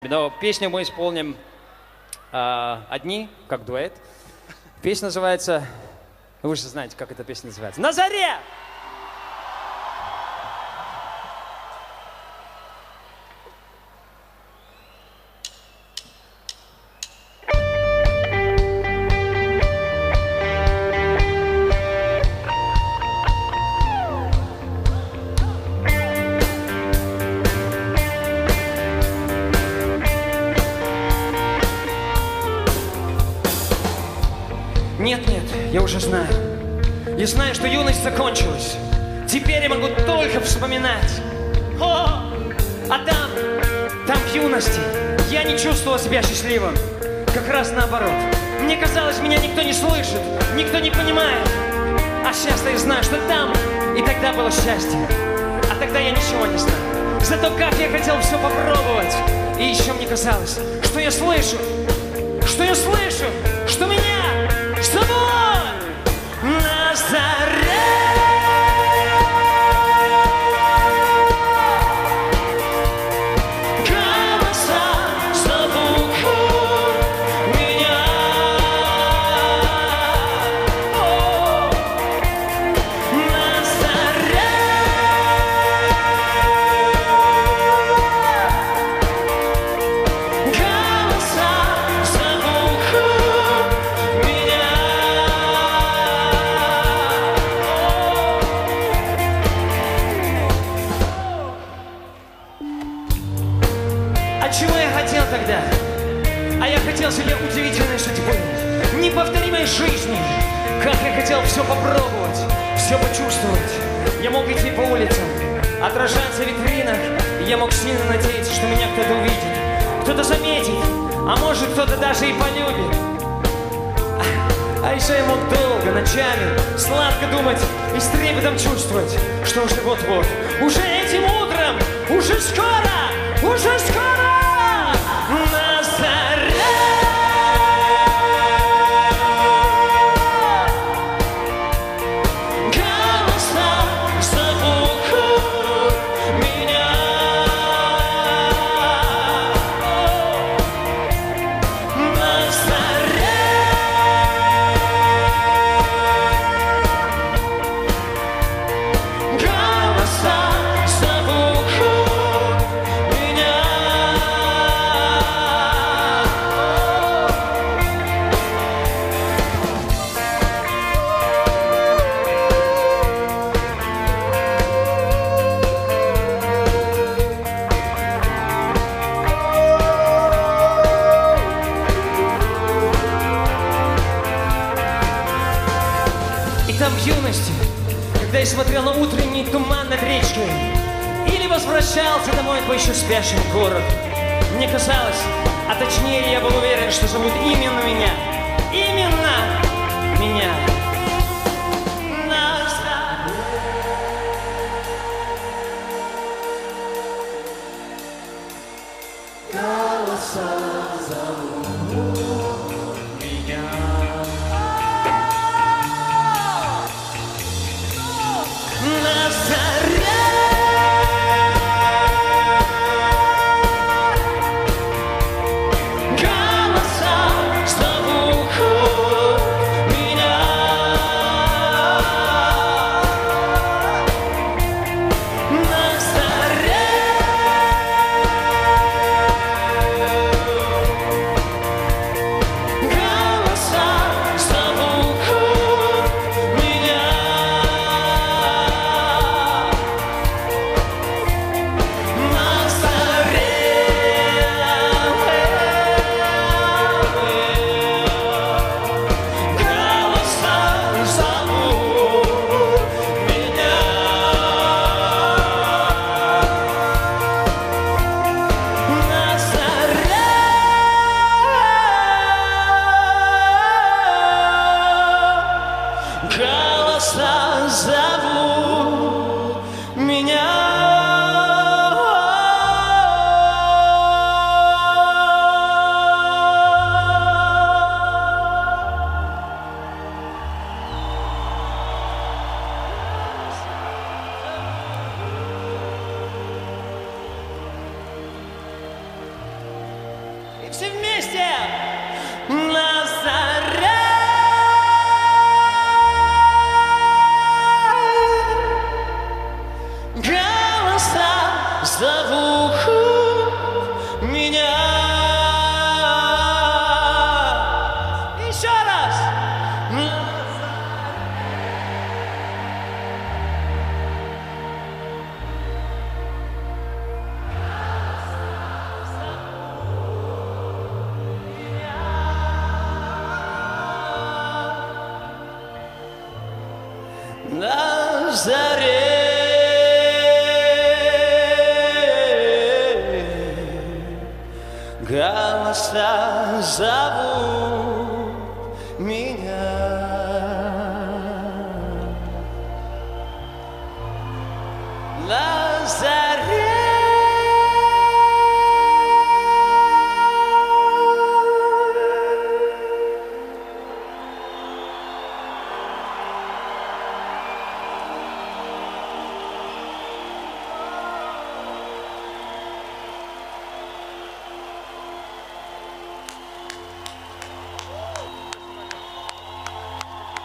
Но песню мы исполним одни, как дуэт. Песня называется, вы же знаете, как эта песня называется. «На заре!» Нет, я уже знаю. Я знаю, что юность закончилась. Теперь я могу только вспоминать. О! А там в юности я не чувствовал себя счастливым. Как раз наоборот. Мне казалось, меня никто не слышит, никто не понимает. А сейчас я знаю, что там и тогда было счастье. А тогда я ничего не знал. Зато как я хотел все попробовать. И еще мне казалось, что я слышу, что меня зовут на заре. Голоса зовут меня. На заре. Голоса зовут меня. А чего я хотел тогда? А я хотел себе удивительной судьбы, неповторимой жизни. Как я хотел все попробовать, все почувствовать. Я мог идти по улицам, отражаться в витринах. Я мог сильно надеяться, что меня кто-то увидит, кто-то заметит, а может кто-то даже и полюбит. А еще я мог долго, ночами, сладко думать и с трепетом чувствовать, что уже вот-вот, уже этим утром, уже скоро на заре. Голоса зовут меня. На заре. Голоса зовут меня. И там в юности, когда я смотрел на утренний туман над речкой, или возвращался домой по еще спящему городу, мне казалось, а точнее я был уверен, что зовут именно меня. Именно меня. На заре. Голоса зовут меня. На заре. Голоса зовут меня. На заре. Все вместе! На заре голоса зовут меня. Еще раз! На заре голоса зовут меня. La